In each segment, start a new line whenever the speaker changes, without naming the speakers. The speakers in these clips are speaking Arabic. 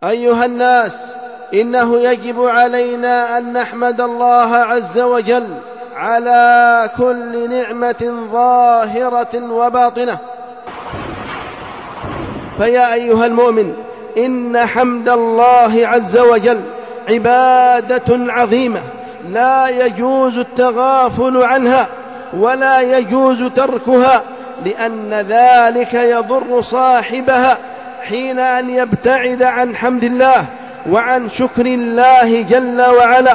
أيها الناس، إنه يجب علينا أن نحمد الله عز وجل على كل نعمة ظاهرة وباطنة. فيا أيها المؤمن، إن حمد الله عز وجل عبادة عظيمة لا يجوز التغافل عنها ولا يجوز تركها، لأن ذلك يضر صاحبها حين أن يبتعد عن حمد الله وعن شكر الله جل وعلا.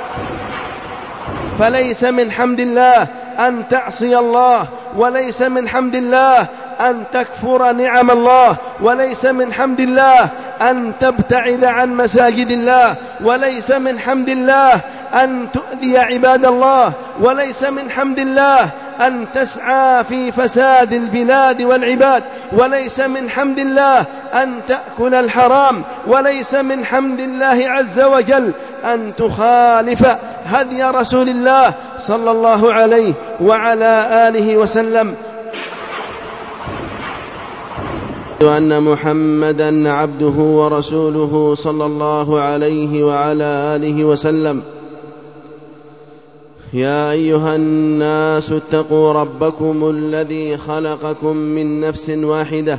فليس من حمد الله أن تعصي الله، وليس من حمد الله أن تكفر نعم الله، وليس من حمد الله أن تبتعد عن مساجد الله، وليس من حمد الله أن تؤذي عباد الله، وليس من حمد الله أن تسعى في فساد البلاد والعباد، وليس من حمد الله أن تأكل الحرام، وليس من حمد الله عز وجل أن تخالف هدي رسول الله صلى الله عليه وعلى آله وسلم. وأن محمدًا عبده ورسوله صلى الله عليه وعلى آله وسلم. يا أيها الناس اتقوا ربكم الذي خلقكم من نفس واحدة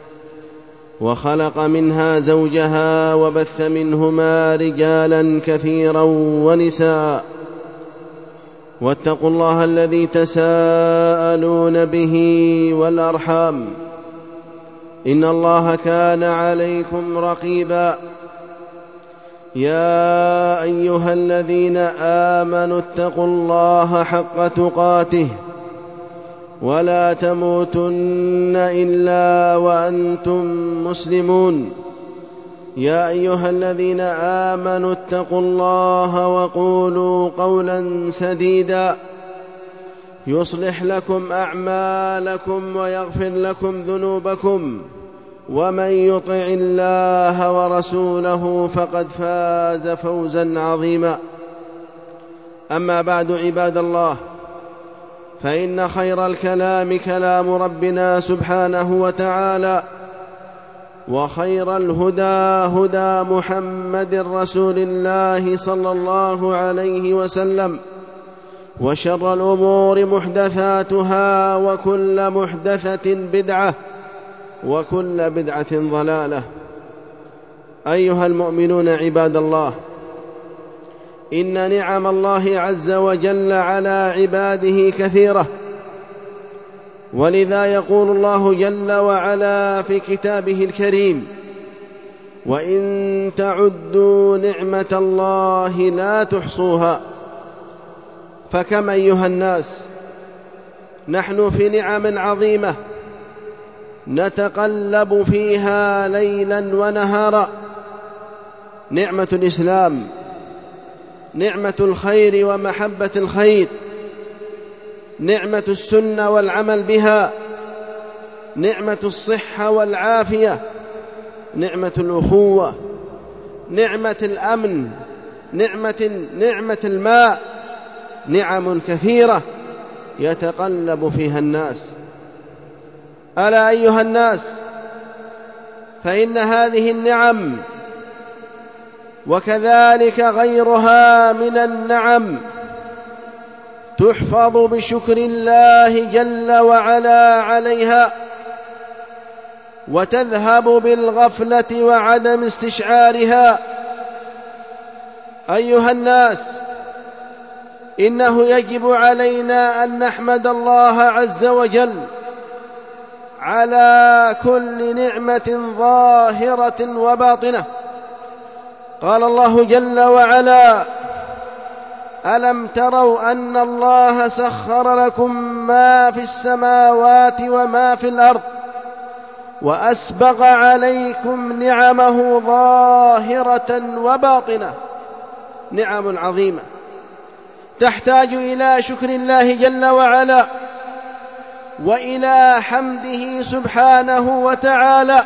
وخلق منها زوجها وبث منهما رجالا كثيرا ونساء، واتقوا الله الذي تساءلون به والأرحام، إن الله كان عليكم رقيبا. يا أيها الذين آمنوا اتقوا الله حق تقاته ولا تموتن إلا وأنتم مسلمون. يا أيها الذين آمنوا اتقوا الله وقولوا قولا سديدا يصلح لكم أعمالكم ويغفر لكم ذنوبكم، ومن يطع الله ورسوله فقد فاز فوزا عظيما. أما بعد، عباد الله، فإن خير الكلام كلام ربنا سبحانه وتعالى، وخير الهدى هدى محمد رسول الله صلى الله عليه وسلم، وشر الأمور محدثاتها، وكل محدثة بدعة، وكل بدعة ضلالة. أيها المؤمنون عباد الله، إن نعم الله عز وجل على عباده كثيرة، ولذا يقول الله جل وعلا في كتابه الكريم: وإن تعدوا نعمة الله لا تحصوها. فكم أيها الناس نحن في نعم عظيمة نتقلب فيها ليلا ونهارا: نعمة الإسلام، نعمة الخير ومحبة الخير، نعمة السنة والعمل بها، نعمة الصحة والعافية، نعمة الأخوة، نعمة الأمن، نعمة الماء، نعم كثيرة يتقلب فيها الناس. ألا أيها الناس، فإن هذه النعم وكذلك غيرها من النعم تحفظ بشكر الله جل وعلا عليها، وتذهب بالغفلة وعدم استشعارها. أيها الناس، إنه يجب علينا أن نحمد الله عز وجل على كل نعمة ظاهرة وباطنة. قال الله جل وعلا: ألم تروا أن الله سخر لكم ما في السماوات وما في الأرض وأسبغ عليكم نعمه ظاهرة وباطنة. نعم عظيمة تحتاج إلى شكر الله جل وعلا وإلى حمده سبحانه وتعالى.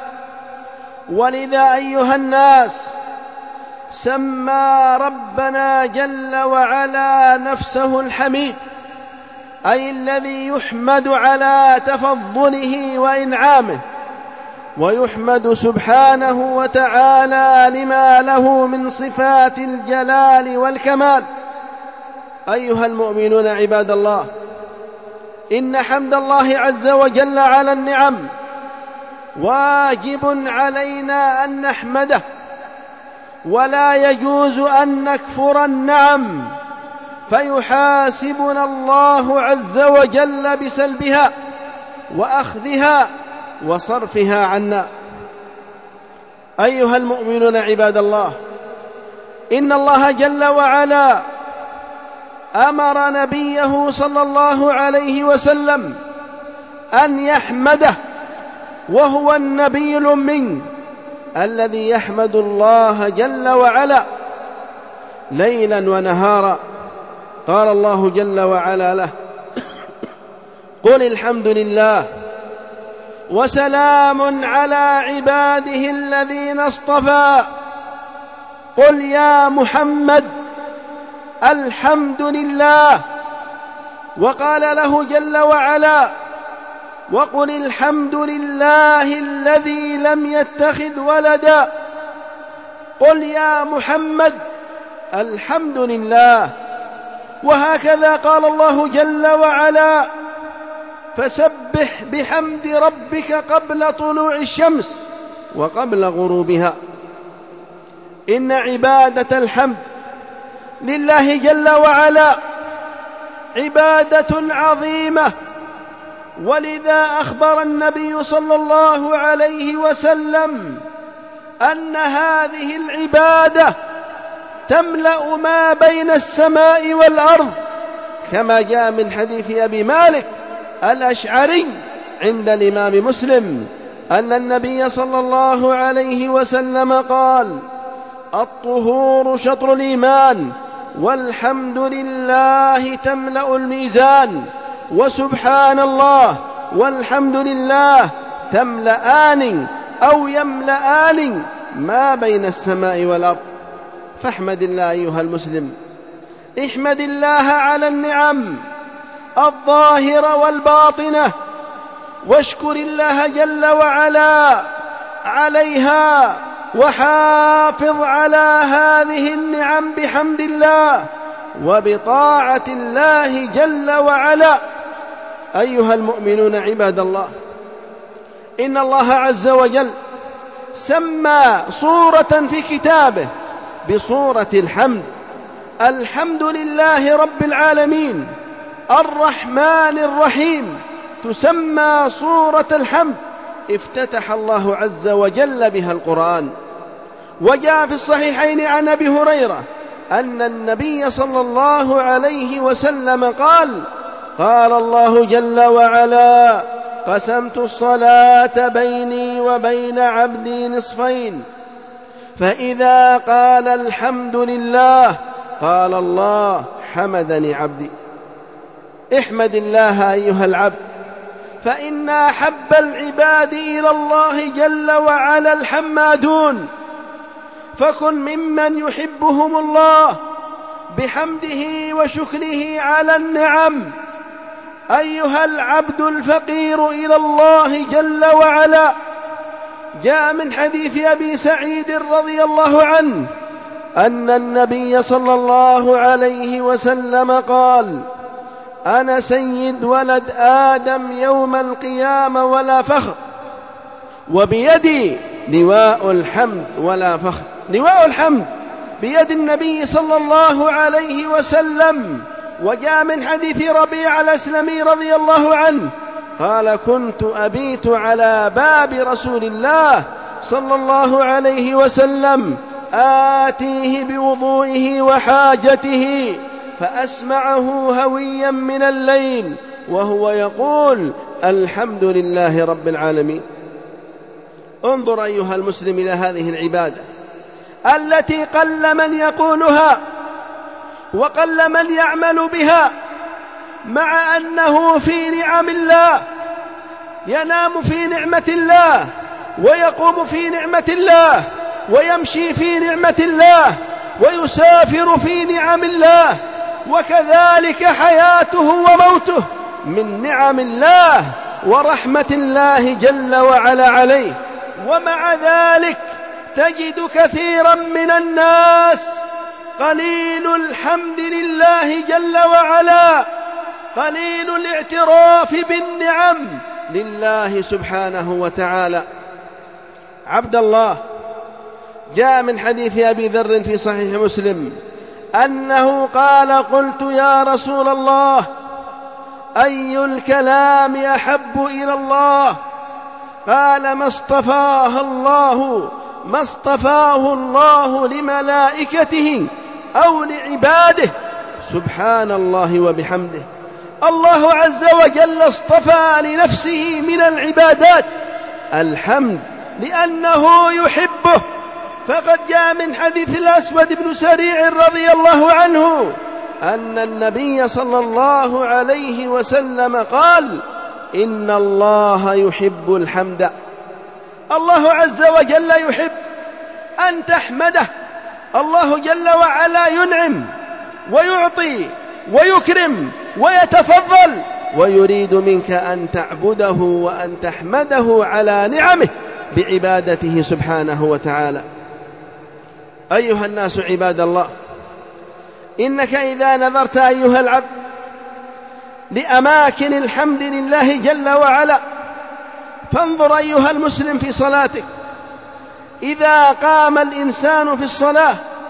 ولذا أيها الناس، سمى ربنا جل وعلا نفسه الحميد، أي الذي يحمد على تفضله وإنعامه، ويحمد سبحانه وتعالى لما له من صفات الجلال والكمال. أيها المؤمنون عباد الله، إن حمد الله عز وجل على النعم واجب علينا أن نحمده، ولا يجوز أن نكفر النعم فيحاسبنا الله عز وجل بسلبها وأخذها وصرفها عنا. أيها المؤمنون عباد الله، إن الله جل وعلا أمر نبيه صلى الله عليه وسلم أن يحمده، وهو النبي الأمي الذي يحمد الله جل وعلا ليلا ونهارا. قال الله جل وعلا له: قل الحمد لله وسلام على عباده الذين اصطفى. قل يا محمد الحمد لله. وقال له جل وعلا: وقل الحمد لله الذي لم يتخذ ولدا. قل يا محمد الحمد لله. وهكذا قال الله جل وعلا: فسبح بحمد ربك قبل طلوع الشمس وقبل غروبها. إن عبادة الحمد لله جل وعلا عبادة عظيمة، ولذا أخبر النبي صلى الله عليه وسلم أن هذه العبادة تملأ ما بين السماء والأرض، كما جاء من حديث أبي مالك الأشعري عند الإمام مسلم أن النبي صلى الله عليه وسلم قال: الطهور شطر الإيمان، والحمد لله تملأ الميزان، وسبحان الله والحمد لله تملأان أو يملأان ما بين السماء والأرض. فاحمد الله أيها المسلم، احمد الله على النعم الظاهرة والباطنة، واشكر الله جل وعلا عليها، وحافظ على هذه النعم بحمد الله وبطاعة الله جل وعلا. أيها المؤمنون عباد الله، إن الله عز وجل سمى صورة في كتابه بصورة الحمد. الحمد لله رب العالمين الرحمن الرحيم تسمى صورة الحمد، افتتح الله عز وجل بها القرآن. وجاء في الصحيحين عن أبي هريرة أن النبي صلى الله عليه وسلم قال: قال الله جل وعلا: قسمت الصلاة بيني وبين عبدي نصفين، فإذا قال الحمد لله قال الله: حمدني عبدي. احمد الله أيها العبد، فإن أحب العباد إلى الله جل وعلا الحمادون، فكن ممن يحبهم الله بحمده وشكره على النعم. أيها العبد الفقير إلى الله جل وعلا، جاء من حديث أبي سعيد رضي الله عنه أن النبي صلى الله عليه وسلم قال: أنا سيد ولد آدم يوم القيامة ولا فخر، وبيدي لواء الحمد ولا فخر. لواء الحمد بيد النبي صلى الله عليه وسلم. وجاء من حديث ربيع الأسلمي رضي الله عنه قال: كنت أبيت على باب رسول الله صلى الله عليه وسلم آتيه بوضوئه وحاجته، فأسمعه هويا من الليل وهو يقول: الحمد لله رب العالمين. انظر أيها المسلم إلى هذه العبادة التي قل من يقولها وقل من يعمل بها، مع أنه في نعم الله، ينام في نعمة الله، ويقوم في نعمة الله، ويمشي في نعمة الله، ويسافر في نعم الله، وكذلك حياته وموته من نعم الله ورحمة الله جل وعلا عليه. ومع ذلك تجد كثيرا من الناس قليل الحمد لله جل وعلا، قليل الاعتراف بالنعم لله سبحانه وتعالى. عبد الله، جاء من حديث أبي ذر في صحيح مسلم أنه قال: قلت يا رسول الله، أي الكلام أحب إلى الله؟ قال: ما اصطفاه الله لملائكته أو لعباده. سبحان الله وبحمده. الله عز وجل اصطفى لنفسه من العبادات الحمد لأنه يحبه، فقد جاء من حديث الأسود بن سريع رضي الله عنه أن النبي صلى الله عليه وسلم قال: إن الله يحب الحمد. الله عز وجل يحب أن تحمده. الله جل وعلا ينعم ويعطي ويكرم ويتفضل، ويريد منك أن تعبده وأن تحمده على نعمه بعبادته سبحانه وتعالى. أيها الناس عباد الله، إنك إذا نظرت أيها العبد لأماكن الحمد لله جل وعلا، فانظر أيها المسلم في صلاتك. إذا قام الإنسان في الصلاة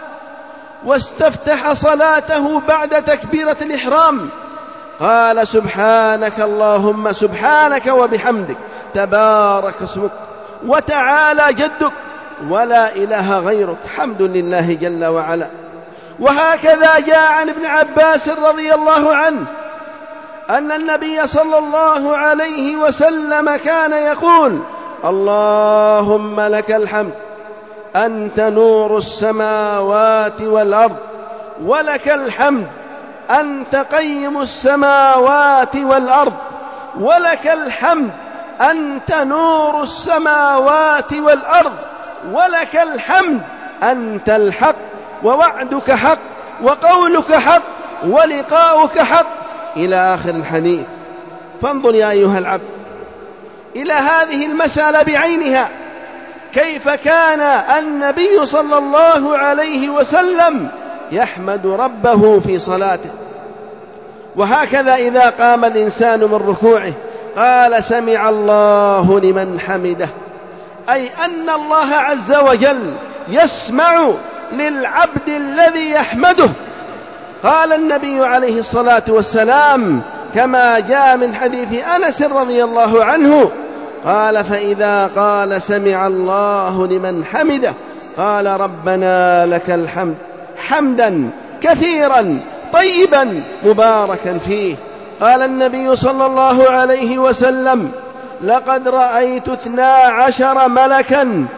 واستفتح صلاته بعد تكبيرة الإحرام قال: سبحانك اللهم، سبحانك وبحمدك، تبارك اسمك وتعالى جدك، ولا إله غيرك، حمد لله جل وعلا. وهكذا جاء عن ابن عباس رضي الله عنه أن النبي صلى الله عليه وسلم كان يقول: اللهم لك الحمد، أنت نور السماوات والأرض، ولك الحمد، أنت قيم السماوات والأرض، ولك الحمد، أنت نور السماوات والأرض، ولك الحمد، أنت الحق، ووعدك حق، وقولك حق، ولقاؤك حق، إلى آخر الحديث. فانظر يا أيها العبد إلى هذه المسألة بعينها، كيف كان النبي صلى الله عليه وسلم يحمد ربه في صلاته. وهكذا إذا قام الإنسان من ركوعه قال: سمع الله لمن حمده، أي أن الله عز وجل يسمع للعبد الذي يحمده. قال النبي عليه الصلاة والسلام كما جاء من حديث أنس رضي الله عنه قال: فإذا قال سمع الله لمن حمده قال: ربنا لك الحمد حمدا كثيرا طيبا مباركا فيه. قال النبي صلى الله عليه وسلم: لقد رأيت 12 ملكا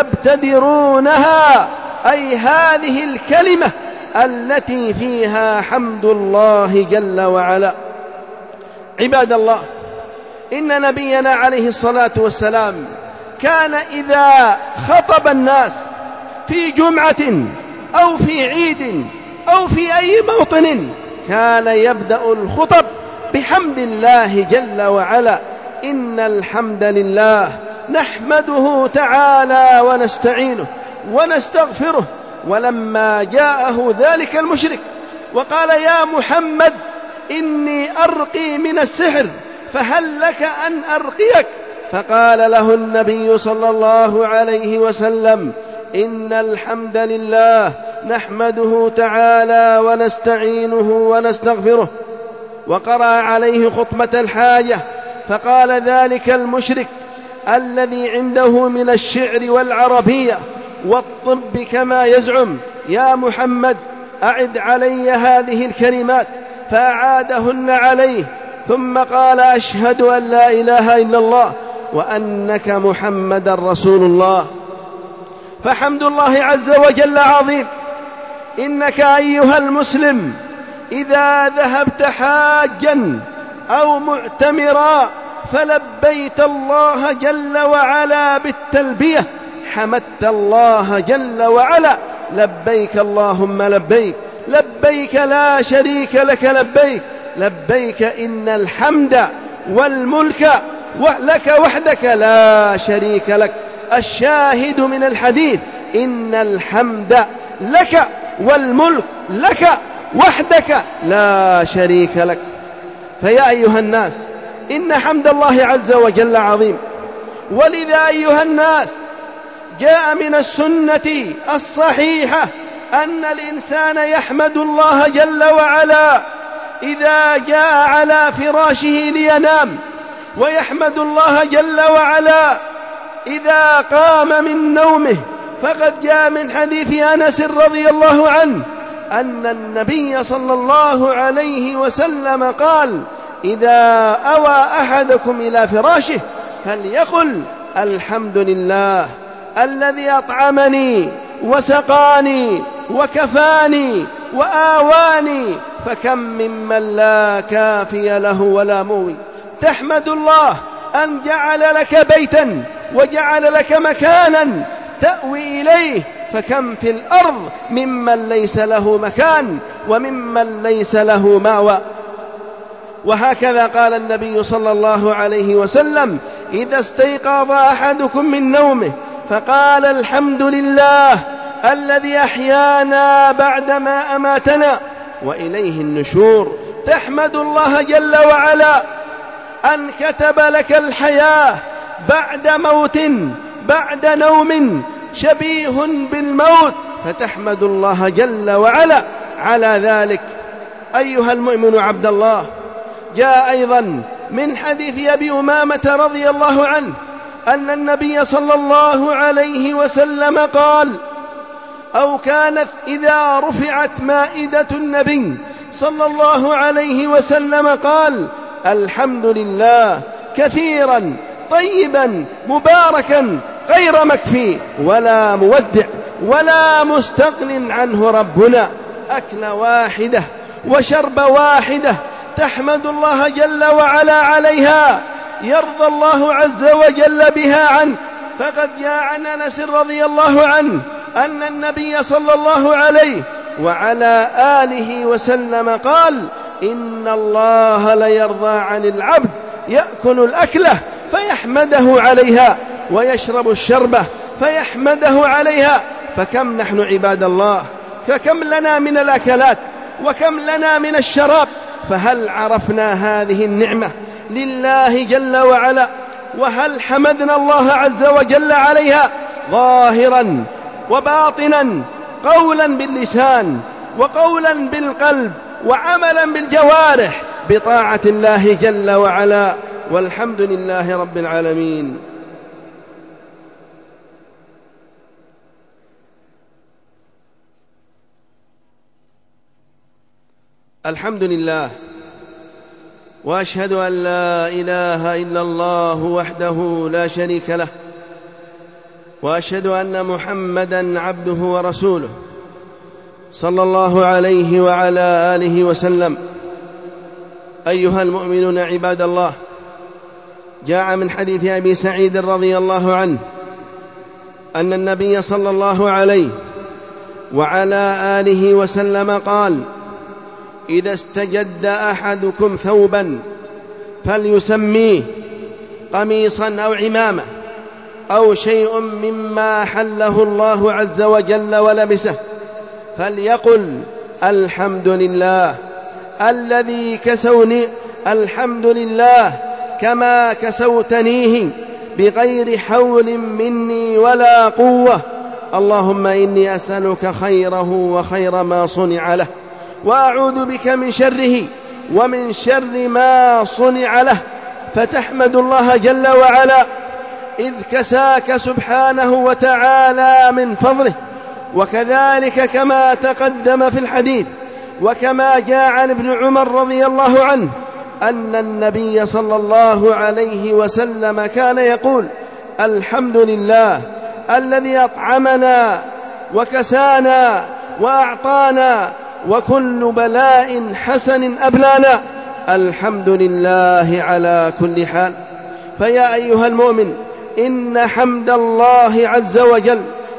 يبتدرونها، أي هذه الكلمة التي فيها حمد الله جل وعلا. عباد الله، إن نبينا عليه الصلاة والسلام كان إذا خطب الناس في جمعة أو في عيد أو في أي موطن كان يبدأ الخطب بحمد الله جل وعلا: إن الحمد لله نحمده تعالى ونستعينه ونستغفره. ولما جاءه ذلك المشرك وقال: يا محمد إني أرقي من السحر فهل لك أن أرقيك؟ فقال له النبي صلى الله عليه وسلم: إن الحمد لله نحمده تعالى ونستعينه ونستغفره. وقرأ عليه خطبة الحاجة، فقال ذلك المشرك الذي عنده من الشعر والعربية والطب كما يزعم: يا محمد أعد علي هذه الكلمات، فأعادهن عليه، ثم قال: أشهد أن لا إله إلا الله وأنك محمد رسول الله. فحمد الله عز وجل عظيم. إنك أيها المسلم إذا ذهبت حاجا أو معتمرا فلبيت الله جل وعلا بالتلبية، حمدت الله جل وعلا: لبيك اللهم لبيك، لبيك لا شريك لك لبيك، لبيك إن الحمد والملك لك وحدك لا شريك لك. الشاهد من الحديث: إن الحمد لك والملك لك وحدك لا شريك لك. فيا أيها الناس، إن حمد الله عز وجل عظيم، ولذا أيها الناس جاء من السنة الصحيحة أن الإنسان يحمد الله جل وعلا إذا جاء على فراشه لينام، ويحمد الله جل وعلا إذا قام من نومه. فقد جاء من حديث أنس رضي الله عنه أن النبي صلى الله عليه وسلم قال: إذا أوى أحدكم إلى فراشه فليقل: الحمد لله الذي أطعمني وسقاني وكفاني وآواني. فكم ممن لا كافي له ولا موي. تحمد الله أن جعل لك بيتا وجعل لك مكانا تأوي إليه، فكم في الأرض ممن ليس له مكان وممن ليس له مأوى. وهكذا قال النبي صلى الله عليه وسلم: إذا استيقظ أحدكم من نومه فقال: الحمد لله الذي أحيانا بعدما أماتنا وإليه النشور. تحمد الله جل وعلا أن كتب لك الحياة بعد موت، بعد نوم شبيه بالموت، فتحمد الله جل وعلا على ذلك. أيها المؤمن عبد الله، جاء أيضا من حديث أبي أمامة رضي الله عنه أن النبي صلى الله عليه وسلم قال: أو كانت إذا رفعت مائدة النبي صلى الله عليه وسلم قال: الحمد لله كثيرا طيبا مباركا غير مكفي ولا مودع ولا مستغن عنه ربنا. أكل واحدة وشرب واحدة تحمد الله جل وعلا عليها، يرضى الله عز وجل بها عنه. فقد جاء عن أنس رضي الله عنه أن النبي صلى الله عليه وعلى آله وسلم قال: إن الله ليرضى عن العبد يأكل الأكلة فيحمده عليها ويشرب الشربة فيحمده عليها. فكم نحن عباد الله، فكم لنا من الأكلات وكم لنا من الشراب، فهل عرفنا هذه النعمة لله جل وعلا؟ وهل حمدنا الله عز وجل عليها ظاهرا وباطنا، قولا باللسان وقولا بالقلب وعملا بالجوارح بطاعة الله جل وعلا؟ والحمد لله رب العالمين. الحمد لله، وأشهد أن لا إله إلا الله وحده لا شريك له، وأشهد أن محمدًا عبده ورسوله صلى الله عليه وعلى آله وسلم. أيها المؤمنون عباد الله، جاء من حديث أبي سعيد رضي الله عنه أن النبي صلى الله عليه وعلى آله وسلم قال: إذا استجد أحدكم ثوبا فليسميه قميصا أو عمامة أو شيء مما حله الله عز وجل ولبسه، فليقل: الحمد لله الذي كسوني، الحمد لله كما كسوتنيه بغير حول مني ولا قوة، اللهم إني أسألك خيره وخير ما صنع له، وأعوذ بك من شره ومن شر ما صنع له. فتحمد الله جل وعلا إذ كساك سبحانه وتعالى من فضله. وكذلك كما تقدم في الحديث وكما جاء عن ابن عمر رضي الله عنه أن النبي صلى الله عليه وسلم كان يقول: الحمد لله الذي أطعمنا وكسانا وأعطانا وكل بلاء حسن أبلانا، الحمد لله على كل حال. فيا أيها المؤمن، إن حمد الله عز وجل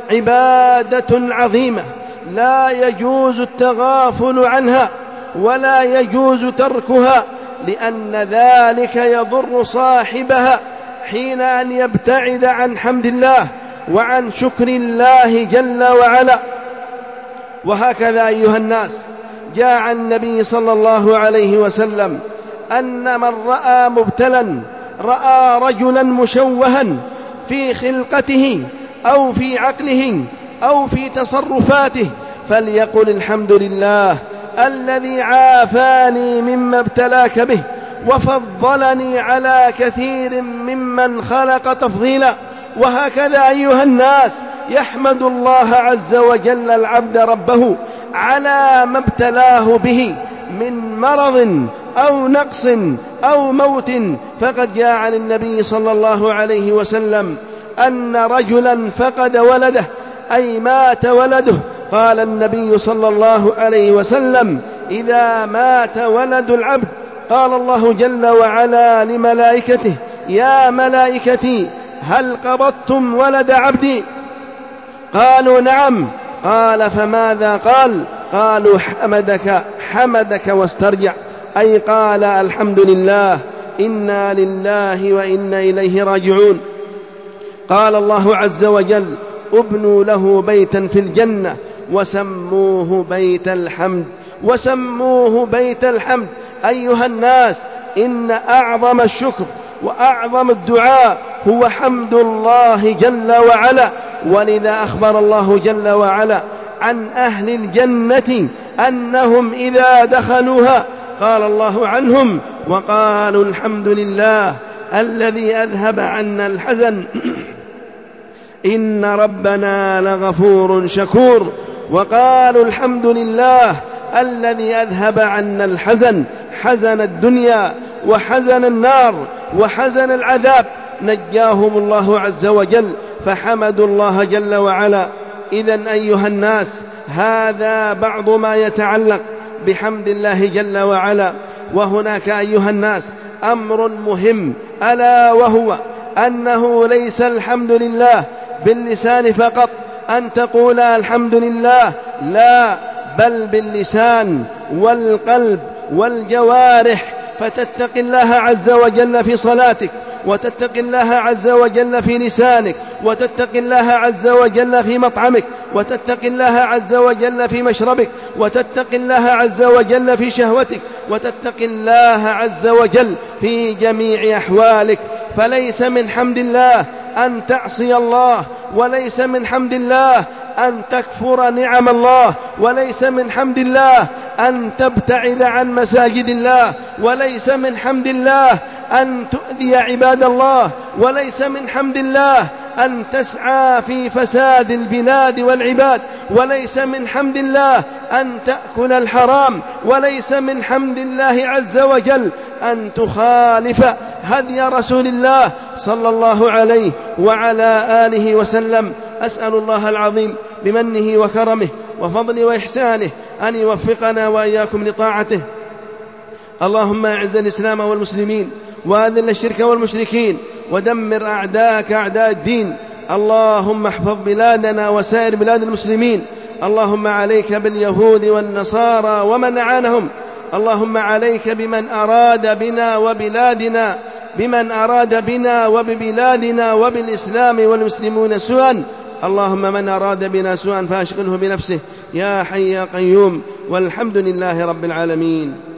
عبادة عظيمة لا يجوز التغافل عنها ولا يجوز تركها، لأن ذلك يضر صاحبها حين أن يبتعد عن حمد الله وعن شكر الله جل وعلا. وهكذا أيها الناس جاء عن النبي صلى الله عليه وسلم أن من رأى مبتلا، رأى رجلا مشوها في خلقته أو في عقله أو في تصرفاته، فليقل الحمد لله الذي عافاني مما ابتلاك به وفضلني على كثير ممن خلق تفضيلا. وهكذا أيها الناس يحمد الله عز وجل العبد ربه على ما ابتلاه به من مرض أو نقص أو موت. فقد جاء عن النبي صلى الله عليه وسلم أن رجلا فقد ولده، أي مات ولده. قال النبي صلى الله عليه وسلم: إذا مات ولد العبد قال الله جل وعلا لملائكته: يا ملائكتي هل قبضتم ولد عبدي؟ قالوا: نعم. قال: فماذا قال؟ قالوا: حمدك واسترجع، أي قال: الحمد لله، إنا لله وإنا إليه راجعون. قال الله عز وجل: ابنوا له بيتا في الجنة وسموه بيت الحمد، وسموه بيت الحمد. أيها الناس، إن أعظم الشكر وأعظم الدعاء هو حمد الله جل وعلا. ولذا أخبر الله جل وعلا عن أهل الجنة أنهم إذا دخلوها قال الله عنهم: وقالوا الحمد لله الذي أذهب عنا الحزن إن ربنا لغفور شكور. وقالوا الحمد لله الذي أذهب عنا الحزن، حزن الدنيا وحزن النار وحزن العذاب، نجاهم الله عز وجل فحمدوا الله جل وعلا. إذن أيها الناس، هذا بعض ما يتعلق بحمد الله جل وعلا. وهناك أيها الناس أمر مهم، ألا وهو أنه ليس الحمد لله باللسان فقط، أن تقول الحمد لله، لا، بل باللسان والقلب والجوارح، فتتقي الله عز وجل في صلاتك، وتتقي الله عز وجل في لسانك، وتتقي الله عز وجل في مطعمك، وتتقي الله عز وجل في مشربك، وتتقي الله عز وجل في شهوتك، وتتقي الله عز وجل في جميع أحوالك. فليس من حمد الله أن تعصي الله، وليس من حمد الله أن تكفر نعم الله، وليس من حمد الله أن تبتعد عن مساجد الله، وليس من حمد الله أن تؤذي عباد الله، وليس من حمد الله أن تسعى في فساد البلاد والعباد، وليس من حمد الله أن تأكل الحرام، وليس من حمد الله عز وجل أن تخالف هدي رسول الله صلى الله عليه وعلى آله وسلم. أسأل الله العظيم بمنه وكرمه وفضله وإحسانه أن يوفقنا وإياكم لطاعته. اللهم أعز الإسلام والمسلمين، وأذل الشرك والمشركين، ودمر أعداءك أعداء الدين. اللهم احفظ بلادنا وسائر بلاد المسلمين. اللهم عليك باليهود والنصارى ومن أعانهم. اللهم عليك بمن أراد بنا وبلادنا، بمن أراد بنا وببلادنا وبالإسلام والمسلمين سوءا. اللهم من أراد بنا سوءا فأشغله بنفسه، يا حي يا قيوم، والحمد لله رب العالمين.